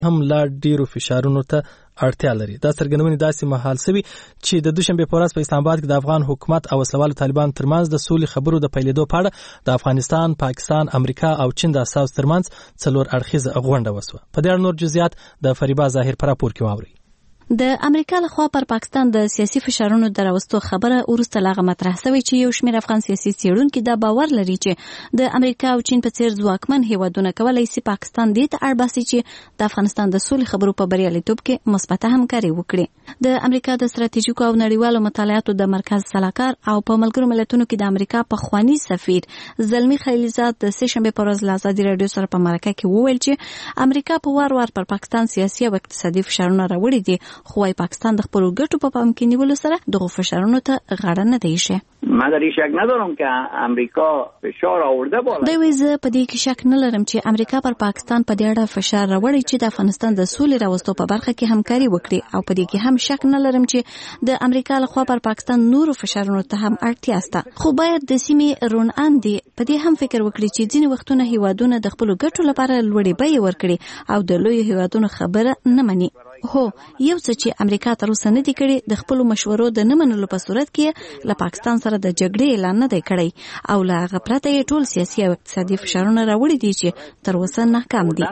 هم لا ډیرو فشارونو ته اړتیا لري. دا څرګندونې داسې مهال سوي چې د دوشنبه په ورځ په اسلام آباد کې د افغان حکومت او وسلوالو طالبان ترمنځ د سولې خبرو د پیلېدو په اړه د افغانستان، پاکستان، امریکا او چین د اساس ترمنځ 4 اړخیزه غونډه وسوه. په دې اړه نور جزئیات د فریبا ظاهر پر راپور کې واوري. د امریکا لخوا پر پاکستان د سیاسي فشارونو دراوستو خبره ورسته لاغه مطرح شوی چې یو شمېر افغان سیاسي څېړونکو دا باور لري چې د امریکا او چین په څیر ځواکمن هیوادونه کولای شي پاکستان دې ته اړ باسي چې د افغانستان د سولې خبرو په بریالیتوب کې مثبته همکاري وکړي. د امریکا د ستراتیژیکو او نړیوالو مطالعاتو د مرکز سلاکار او په ملګرو ملتونو کې د امریکا پخوانی سفیر زلمی خلیلزاد د سهشنبه په ورځ له ازادي راډیو سره په مرکه کې وویل چې امریکا په وار پر پاکستان سیاسي او اقتصادي فشارونه راوړي دي، خو پاکستان د خپل ګټو په پام کې نیولو سره دغه فشارونو ته غاړه نه دی شه. ما در این شک ندارم که امریکا فشار آورده بالا. دوی ویزه په دې کې شک نه لرم چې امریکا پر پاکستان په دې اړه فشار راوړي چې د افغانستان د سولې راوستو په برخه کې همکاري وکړي، او په دې کې هم شک نه لرم چې د امریکا لخوا پر پاکستان نورو فشارونو ته هم اړتیا شته. خو باید د سیمې روناندې په دې هم فکر وکړي چې ځینې وختونه هیوادونه د خپل ګټو لپاره لوړې بیې ورکړي او د لوی هیوادونو خبره نه مني. هو یو څه چې امریکا تر اوسه نه دی کړی د خپل مشورو د نه منلو په صورت کې له پاکستان سره د جګړې اعلان نه دی کړی او له هغه پرته یې ټول سیاسي او اقتصادي فشارونه راوړي دي چې تر اوسه ناکام دي.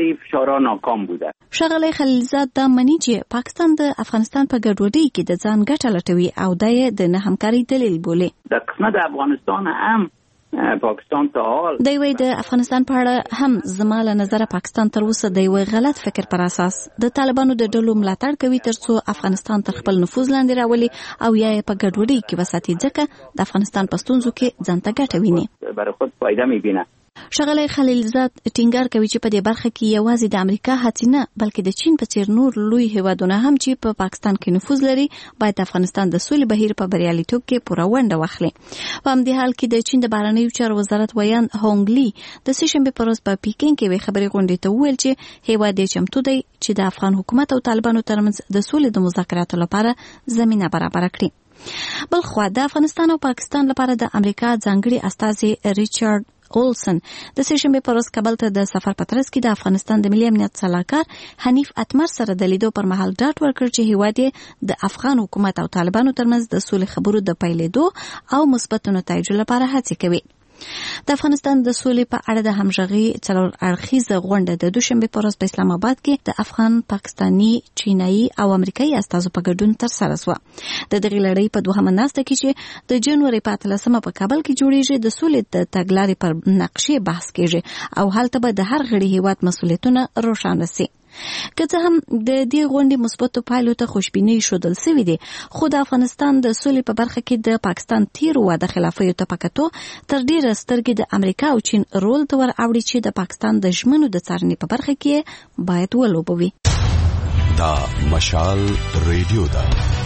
ښاغلی خلیلزاد دا مني چې پاکستان د افغانستان په ګډوډۍ کې د ځان ګټه لټوي او دا یې د نه همکارۍ دلیل بولي. د قسمت افغانستان هم پاکستان ته حال دی وی د افغانستان په اړه هم زما له نظر پاکستان تر اوسه د یو غلط فکر پر اساس د طالبانو د ډلو ملاتړ کوي ترڅو افغانستان تر خپل نفوذ لاندې راولي او یا په ګډوډۍ کې وساتي، ځکه د افغانستان په ستونزو کې ځان ته ګټه ویني. برای خود فایده میبینه. ښاغلی خلیلزاد ټینګار کوي چې په دې برخه کې یوازې د امریکا هڅې نه بلکې د چین په څیر نور لوی هیوادونه هم چې په پاکستان کې نفوذ لري باید د افغانستان د سولې بهیر په بریالیتوب کې پوره ونډه واخلي. په همدې حال کې د چین د بهرنیو چارو وزارت ویان هونګ لی د سهشنبه په ورځ په پیکینګ کې وی خبري غونډې ته وویل چې هیواد یې چمتو دی چې د افغان حکومت او طالبانو ترمنځ د سولې د مذاکراتو لپاره زمینه برابر کړي. بل خو د افغانستان او پاکستان لپاره د امریکا ځانګړي استازي ریچارډ اولسن د سهشنبه په ورځ کابل ته د سفر په ترڅ کې د افغانستان د ملي امنیت سلاکار حنیف اتمر سره د لیدو پر مهال ډاډ ورکړ چې هیواد یې د افغان حکومت او طالبانو ترمنځ د سولې خبرو د پیلېدو او مثبت نتایجو لپاره هڅې کوي. د افغانستان د سولې په اړه د همغږي 4 اړخیزه غونډه د دوشنبه په ورځ په اسلام آباد کې د افغان، پاکستاني، چینایي او امریکایي استازو په ګډون ترسره شوه. د دغې لړۍ په دوهمه ناسته کې چې د جنوري په 13مه په کابل کې جوړیږي د سولې د تګلارې پر نقشې بحث کیږي او هلته به د هر غړي هیواد مسؤلیتونه روښانه شي. که څه هم د دې غونډې مثبتو پایلو ته خوشبیني ښودل شوې دي، خو د افغانستان د سولې په برخه کې د پاکستان تیرو واده خلافیو ته پکتو تر ډیره سترګې د امریکا او چین رول ته ور اوړي چې د پاکستان د ژمنو د څارنې په برخه کې باید ولوبوي. دا مشال ریډیو ده.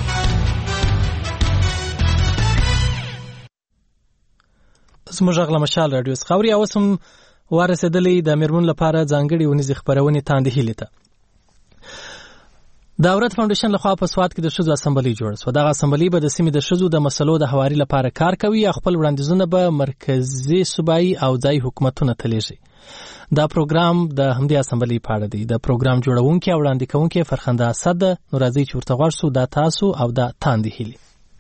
زموږ غلا مشال ریډیو څخه اوس هم ورسېدلې د میرمن لپاره ځانګړي ونیزي خبرونه تاندې هیله ته. د اورت فاونډیشن لخوا په سواد کې د شذو اسمبلی جوړ شو. دغه اسمبلی به د سیمې د شذو د مسلو د حواري لپاره کار کوي او خپل وړاندیزونه به مرکزي صوبایي او ځایي حکومتونه ته لیږي. دا پروګرام د همدې اسمبلی په اړه دی. د پروګرام جوړونکي او وړاندې کوونکي فرخنده اسد نو راځي چې ورته غوښ سو د تاسو او د تاندې هیله.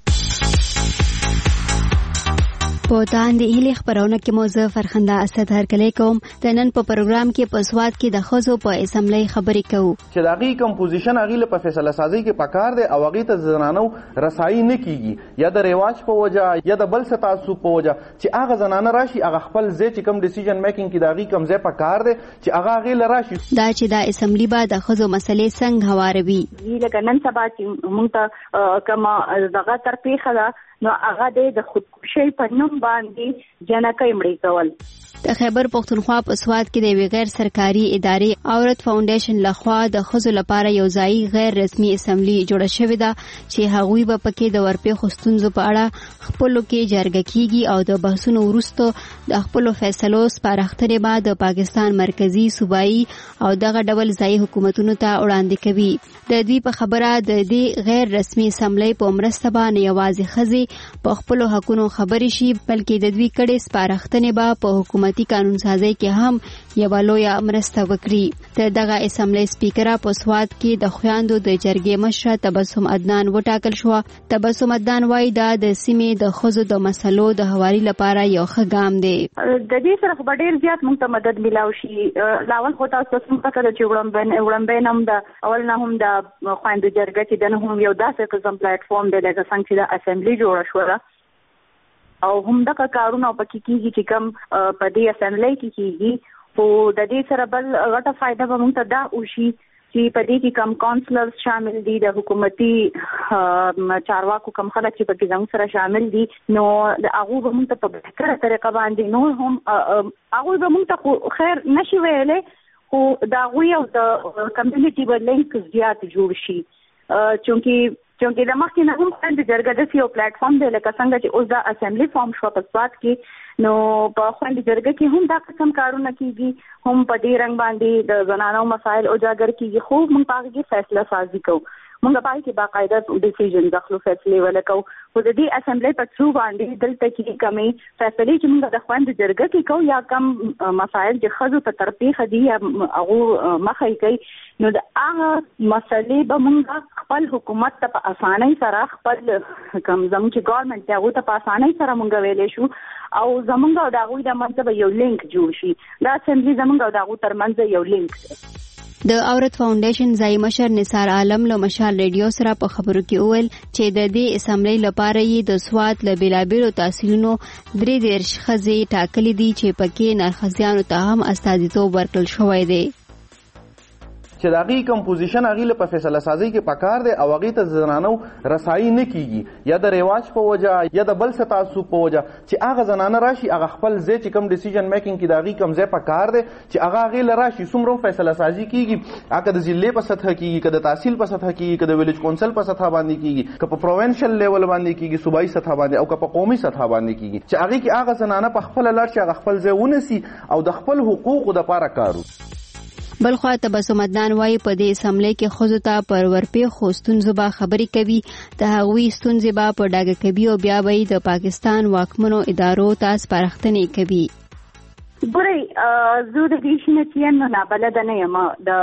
په تاندې هیلې خبرونه کې موضوع فرخنده اسد هرکلی کوم. د نن په پروګرام کې په سواد کې د خزو په اسمبلی خبرې کوو چې د هغې کمپوزیشن هغې په فیصله سازۍ کې پکار دی او هغې ته زنانو رسایي نه کیږي یا د رواج په وجه یا د بل څه تعصب په وجه چې هغه زنانه راشي هغه خپل ځای چې کوم ډیسیژن میکینګ کې د هغې کوم ځای پکار دی چې هغه هغې له راشي. دا چې دا اسمبلی به د خزو مسلې څنګه هواروي. لکه نن سبا چې موږ ته کومه دغه ترپیښه ده نو هغه د خودکشي په نوم باندې جنکۍ مړی کول. د خیبر پختونخوا په سواد کې د یوې غیر سرکاري ادارې اورت فاونډیشن لخوا د ښځو لپاره یو ځایي غیر رسمي اسمبلی جوړه شوې ده چې هغوی به پکې د ورپېښو ستونزو په اړه خپلو کې جرګه کیږي او د بحثونو وروسته د خپلو فیصلو سپارښتنې به د پاکستان مرکزي، صوبایي او دغه ډول ځایي حکومتونو ته وړاندې کوي. د دوی په خبره د دې غیر رسمي اسمبلی په مرسته به نه یوازې ښځې په خپلو حقونو خبرې شي بلکې د دوی کړې سپارښتنې به په حکومتي قانون سازۍ کې هم یو لوی مرسته وکړي. د دغه اسمبلی سپیکر په سواد کې د خویندو د جرګې مشره تبسم عدنان وټاکل شو. تبسم عدنان وايي دا د سیمې د ښځو د مسلو د هواري لپاره یو ښه ګام دی. د دې سره ډېر زیات موږ ته مدد ملاوي شي. لاول خو تاسو څنګه کړی چې وړاندې هم د اول نه هم د خویندو جرګې چې د هم یو داسې قسم پلیټ فارم دی لکه څنګه چې د اسمبلی جوړه شوه او هم دغه کارونه پکې کیږي چې کوم په دې اسمبلی کې کیږي. خو د دې سره بل غټه فائدہ به موږ ته دا وشي چې په دې کې کم کونسلرز شامل دي، د حکومتي چارواکو کم خلک چې پکې زموږ سره شامل دي، نو هغه به موږ ته په بهتره طریقه باندې نو هم هغه به موږ ته خیر نشي ویلې، خو دا غوي او د کمیونټي به لینک زیات جوړ شي. چونکه د مخکې نه هم د جرګه د یو پلیټ فارم دی لکه څنګه چې اوس د اسمبلی فارم شو په سواد کې، نو په خوند جرګه کې هم دا قسم کارونه کیږي، هم په دې رنګ باندې د زنانو مسایل اجاگر کیږي. خو موږ په هغه کې فیصله سازي کوو، موږ په کې باقاعده ډیسیژن داخلو فیصله ولکو. خو د دې اسمبلی په څو باندې دلته کې کمی فیصله چې موږ د خوند جرګه کې کوو یا کم مسایل چې خزو ته ترپیخ دي یا هغه مخه کوي، نو د هغه مسلې به موږ خپل حکومت ته په اسانۍ سره خپل کم زموږ چې ګورنمنت ته هغه ته په اسانۍ سره موږ ویلې شو او زمونږ او دغه د منځ یو لینک جوړ شي. دا اسمبلی زمونږ او دغه ترمنځ یو لینک دی. د عورت فاونډیشن ځای مشر نثار عالم له مشال ریډیو سره په خبرو کې وویل چې د دې اسمبلی لپاره یې د سواد له بیلابیلو تحصیلونو 33 ښځې ټاکلي دي چې پکې نرښځیانو ته هم استازیتوب ورکړل شوی دی. چې د هغې کمپوزیشن هغې له په فیصله سازۍ کې پکار دی او هغې ته زنانو رسایي نه کیږي یا د رواج په وجه یا د بل څه تعصب په وجه چې هغه زنانه راشي هغه خپل ځای چې کوم ډیسیژن میکینګ کې د هغې کوم ځای پکار دی چې هغه هغې له راشي څومره فیصله سازي کیږي، هغه د ضلع په سطحه کیږي، که د تحصیل په سطحه کیږي، که د ویلیج کونسل په سطحه باندې کیږي، که په پروینشل لیول باندې کیږي، صوبایي سطحه باندې او که په قومي سطحه باندې کیږي، چې هغې کې هغه زنانه په خپله لاړ شي هغه خپل ځای ونیسي او د خپل حقوقو دپاره کار وکړي. بلخوا تبسم عدنان وايي په دې اسمبلی کې ښځو ته پر ورپېښو ستونزو به خبرې کوي، د هغوی ستونزې به په ډاګه کوي او بیا به د پاکستان واکمنو ادارو ته سپارښتنې کوي. ګورئ زه د دې شي نه چې نابلده نه یم،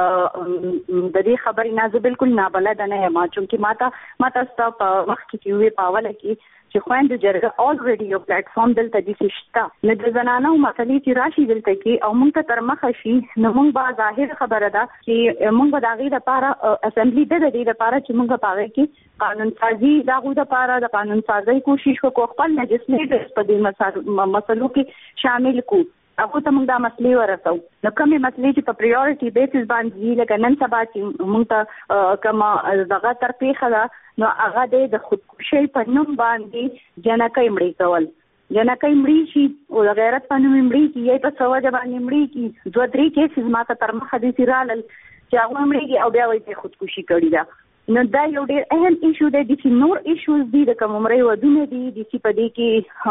د دې خبرې نه زه بالکل نابلده نه یم، چونکې ما تاسو ته په وخت کې وی په اوله کې چې خویندو جرګه الریډي یو پلیټ فارم دلته دې شته، نو د زنانو مسلې چې راشي دلته کې او موږ ته تر مخه شي، نو موږ به ظاهر خبره ده چې موږ به د هغې دپاره اسمبلی د دې دپاره چې موږ په هغې کې قانون سازي د هغوی دپاره د قانون سازۍ کوشش وکړو، خپل لیجسلیټرز په دې مسلو کې شامل کړو، هغه ته موږ دا مسلې ورسو. نو کومې مسلې چې په پریورټي بیسس باندې لکه نن سبا چې موږ ته کومه دغه ترپیښه ده، نو هغه د خودکشي په نوم باندې جنکۍ مړې کول، جنکۍ مړې شي او د غیرت په نوم مړې کي یا په څه وجه باندې مړې کي. 2-3 کیسز ما ته تر مخه داسې رالل چې هغه مړې کي او بیا وایي چې خودکشي کړې ده. نو دا یو ډېر اهم ایشو دی. داسې نور ایشوز دي د کوم عمرې ودونه دي، داسې په دې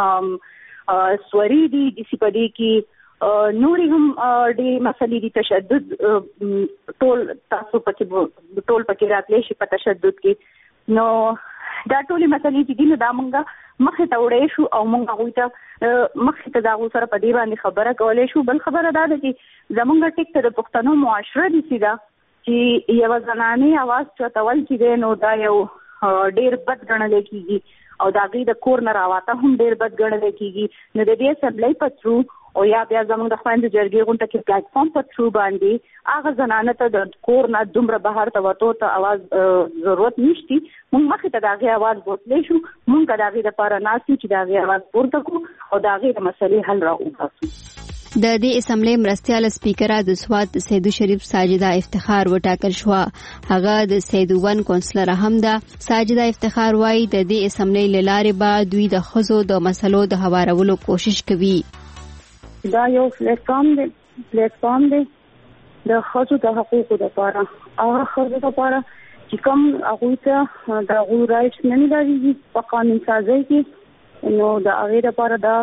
کې سوري دي، داسې په دې کې نورې هم ډېرې مسلې دي، تشدد ټول تاسو پکې راتلی شي په تشدد کې. نو دا ټولې مسلې چې دي نو دا موږ مخې ته وړی شو او موږ هغوی ته مخې ته د هغو سره په دې باندې خبره کولی شو. بل خبره دا ده چې زموږ ټیک ته د پښتنو معاشره داسې ده چې یوه زنانې اواز چوتول چې دی نو دا یو ډېر بد ګڼلی کېږي او د هغې د کور نه راواته هم ډېر بد ګڼلی کېږي. نو د دې اسمبلی په تھرو او یا بیا زموږ د خویندو جرګې غونډه کې پلیټ فارم په تھرو باندې هغه زنانه ته د کور نه دومره بهر ته وتو ته اواز ضرورت نشتی، موږ مخې ته د هغې اواز بوتلی شو، موږ د هغې دپاره ناست یو چې د هغې اواز پورته کړو او د هغې د مسلې حل راوباسو. د دې اسمبلی مرستیاله سپیکره د سواد د سیدو شریف ساجده افتخار وټاکل شوه. هغه د سیدو ون کونسلر هم ده. ساجده افتخار وايي د دې اسمبلی له لارې به دوی د ښځو د مسلو د هوارولو کوشش کوي. دا یو پلیټ فارم دی د ښځو د حقوقو دپاره، هغه ښځو دپاره چې کوم هغوی ته د هغوی رایټس نه میلاویږي په قانون سازۍ کې، نو د هغې دپاره دا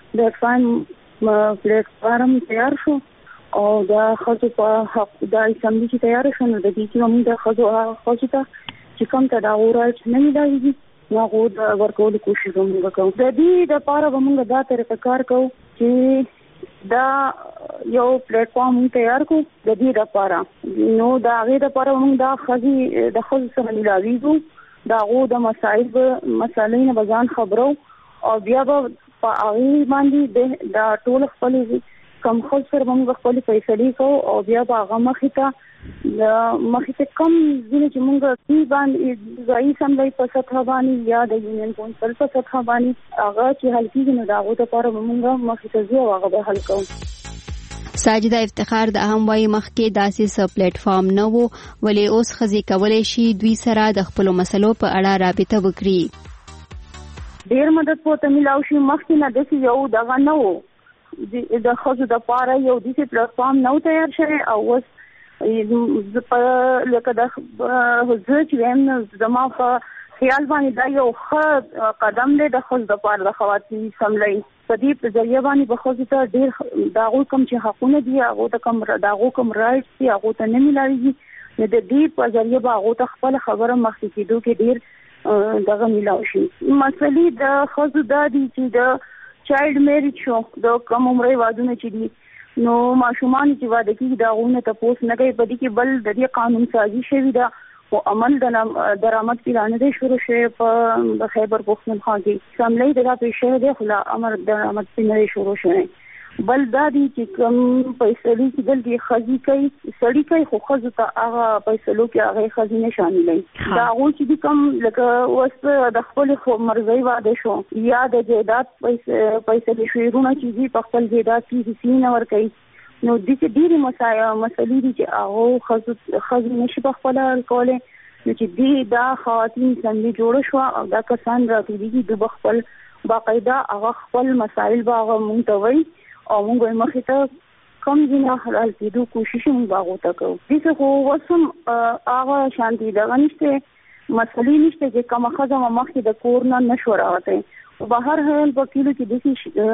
د پلیټ فارم تیار شو او د ښځو په حق د اسمبلی چې تیار شو، نو د دې کې موږ د ښځو ته چې کوم ته د هغو رایټس نه میلاویږي نو هغو د ورکولو کوشش به موږ کوو. د دې دپاره به موږ دا طریقه کار کوو چې دا یو پلیټ فارم تیار کو د دې لپاره. نو دا هغه لپاره موږ د خځو سره ملاویږو، دا غو د مسایلو نه بزان خبرو او بیا به په هغه باندې دا ټول خپل کم خو سره موږ خپل فیصله کوو او بیا به هغه مخې ته کم ځینې چې موږ دې باندې ځای سملای په سطح باندې یا د یونین کونسل په سطح باندې هغه چې حل کیږي نو دا غو ته لپاره موږ مخې ته ځو هغه به حل کوو. ساجده افتخار د اهم وای مخکې داسې س پلیټ فارم نه وو، ولې اوس خزي کولای شي دوی سره د خپل مسلو په اړه رابطه وکړي. ډیر مدد پورته ملاو شي. مخکې نه داسې یو دغه نه وو د خزو د پاره یو داسې پلیټ فارم نو تیار شوی او اوس لکه د حضور چې هم زما په خیال باندې دا یو ښه قدم دی د خزو د پاره د خواتین سملای په دې په ذریعہ باندې به خو ته ډیر داغو کم چې حقونه دي هغه ته کم داغو کم رائټ دي هغه ته نه ملایي. نو د دې په ذریعہ به هغه ته خپل خبره مخکې کېدو کې ډیر دغه ملاو شي. مسلې د خزو د دي چې د چایلډ میریج شو د کم عمرې وادونه چې دي نو ماشومان چې واده کېږي دا غوونه ته پوس نه کوي. په دې کې بل د دې قانون سازي شوی دا او عمل د درآمد پلان دې شروع شوی په خیبر پختونخوا کې سملې دا پیښه ده خلا امر درآمد پلان شروع شوی. بل دا دي چې کوم پیسې چې دلته خزي کوي سړی کوي خو خزو ته هغه پیسې کې هغه خزینه شاملې دا غو چې کوم لکه وس د خپل مرزي واده شو یا د جیدات پیسې شویرونه چې په خپل جیدات کې سینه ور کوي نو د دې ډېری مسلې دي چې هغه خزو نشي په خپل کوله چې دا خواتین څنګه جوړ شو او دا کسان راټولېږي د خپل باقاعده هغه خپل مسایل باغ مونږ او موږ مخې ته کم ځینې حل کېدو کوشش موږ باغو ته کوو. دې خو وسم هغه شانتي دغه نشته مسلې نشته چې کوم ښځه مخکې د کور نه نشو راوتی او بهر حال په کلو کې داسې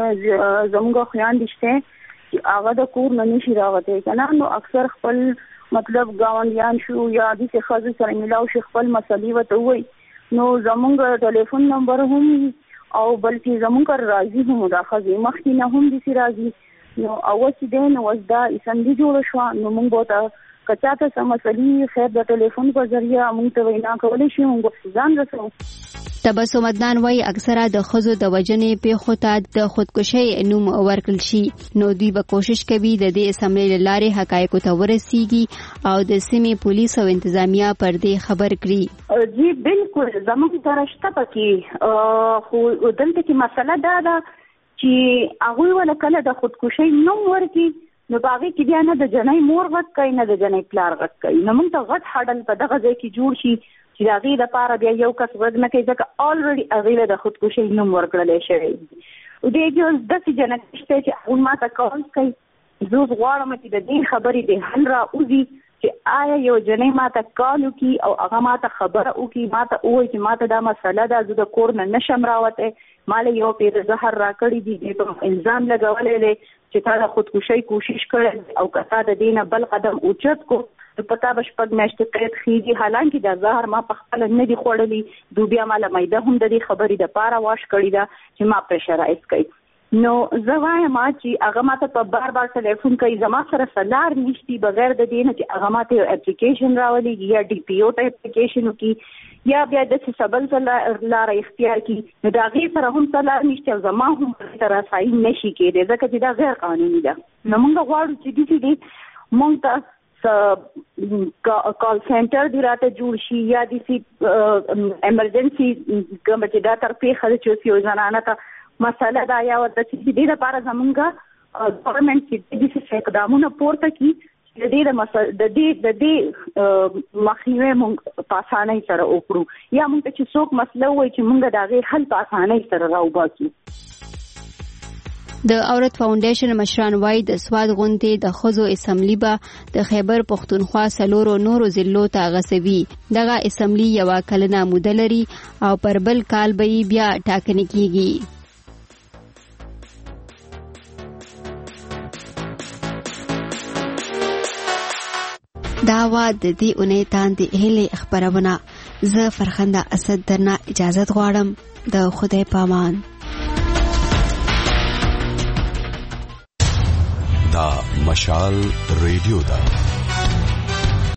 زموږ خویندې شته چې هغه د کور نه نشي راوتی که نه نو اکثر خپل مطلب ګاونډیان شو یا داسې ښځو سره ملاو شي خپل مسلې ورته ووایي نو زموږ ټلیفون نمبر هم او بلکې زمونږ راځي هم دا خزي مخکې نه هم دي راځي نو اوس دې نو وسدا اسندې جوړ شو نو موږ به کچاته سمسلي خیر د ټلیفون په ذریعہ موږ ته وینا کولای شي موږ ځان رسو. تبسم عدنان وای اکثره د خزو د وجنې پیښو ته د خودکشي نوم ورکړل شي نو دوی به کوشش کوي د دې اسمبلی لارې حقایقو ته ورسیږي او د سیمې پولیس او انتظامیه پر دې خبر کړي. جی بالکل زموږ ترشته پکې خو دلته کې مسله دا ده چې هغه ولا کله د خودکشي نوم ورکړي نو باغې کې بیا نه د جنۍ مور غټ کوي نه د جنۍ پلار غټ کوي نو موږ ته غټ هډل په دغه ځای کې جوړ شي چې هغه د پاره بیا یو کس ورګ نه کوي ځکه الریډي هغه د خودکشي نوم ورکړل شوی او دې جو د څه جنۍ چې هغه ماته کول کوي زه غواړم چې د دې خبرې د حل را اوزي چې آیا یو جنۍ ماته کالو کی او هغه ماته خبره وکي ماته وایي چې ماته دا مسله ده زه د کور نه نشم راوته مال یو پیر زهر را کړی دي په الزام لګولې چې تا د خودکشي کوشش کړې او کته د دینه بل قدم اوچت کو پتا بشپګ میاشتې قید خېږي حالانکه د زهر ما په خپل نه دي خوړلې دوبیا مال مېده هم د دې خبرې د پاره واش کړی دا چې ما پرشرایز کوي نو زوایا ما چې هغه ماته په بار ټلیفون کوي زما سره سلار نشتی بغیر د دې نه چې هغه ماته اپلیکیشن راولي یا ډي پی او ته اپلیکیشن کی یا بیا د سبل لار اختیار کی نو دا غیر سره هم سلار نشته زما هم تر راځي نشي کېده ځکه چې دا غیر قانوني ده نو موږ غواړو چې دې موږ ته کال سنټر دی راته جوړ شي یا د ایمرجنسي کوم چې دا تر پیښه چې یو ځانانه ته مسله دا یا ورته چې دې لپاره زمونږه ګورنمنت چې دې څه اقدامونه پورته کړي د دې مخنیوي موږ په اسانۍ سره وکړو یا موږ چې څوک مسله وایي چې موږ دا غي حل په اسانۍ سره راوباسو. د عورت فاونډیشن مشران وای د سواد غونډې د خزو اسمبلی به د خیبر پختونخوا سلورو نورو ضلعو ته غسوي دغه اسمبلی یو کلنه موده لري او پر بل کال به بیا ټاکنې کیږي. دا وا د دې اونۍ تاندې هلي خبرونه زه فرخنده اسد درنه اجازه غواړم د خدای پامان. مشال ریډیو ده.